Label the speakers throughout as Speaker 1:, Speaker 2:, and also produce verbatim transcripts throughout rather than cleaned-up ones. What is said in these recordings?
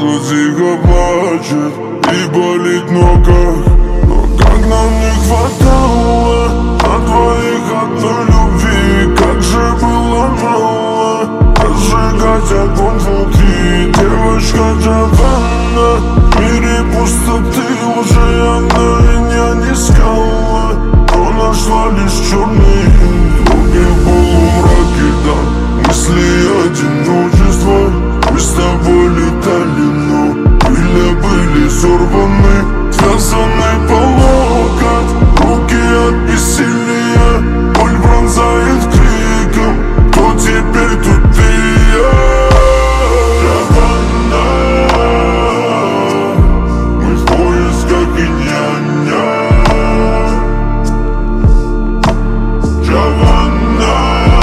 Speaker 1: что тихо плачет и болит в ногах. Но как нам не хватало на двоих одной любви, как же было мало разжигать огонь внутри. Девочка Джованна, в мире пустоты уже она меня не искала, но нашла лишь черный круги в полумраке, да, мысли одиночества. Мы с тобой летали, но крылья были сорваны, связаны по локоть, руки от бессилия, боль пронзает криком. Кто теперь тут ты и я? Джованна, мы в поисках инь-янь-ня. Джованна,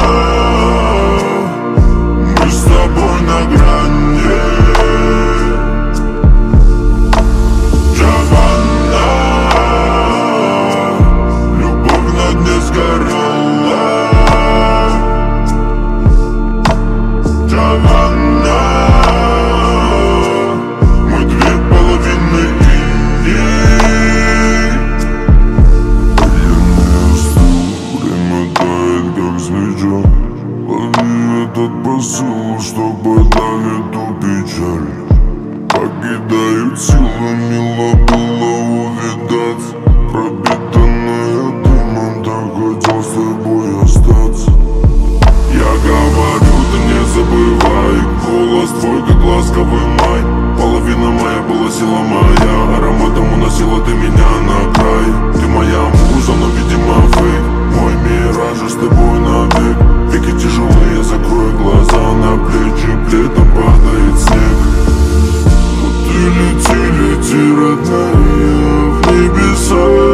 Speaker 1: мы с тобой на грани. Джованна, любовь на дне сгорала. Джованна, мы две половины иней. Я не устал, время тает как свеча. Лови этот посыл, что подавит ту печаль. Покидают силы, мило было увидаться. Пропитанная дымом, так хотел с тобой остаться. Я говорю, ты не забывай, голос твой, как ласковый май. Половина моя была сила моя, ароматом уносила ты меня на край. Ты моя муза, но видимо фейк, мой мираж с тобой навек. Веки тяжелые, закрой глаза, на плечи плетом падает снег. Но ты лети, лети, родная, в небеса.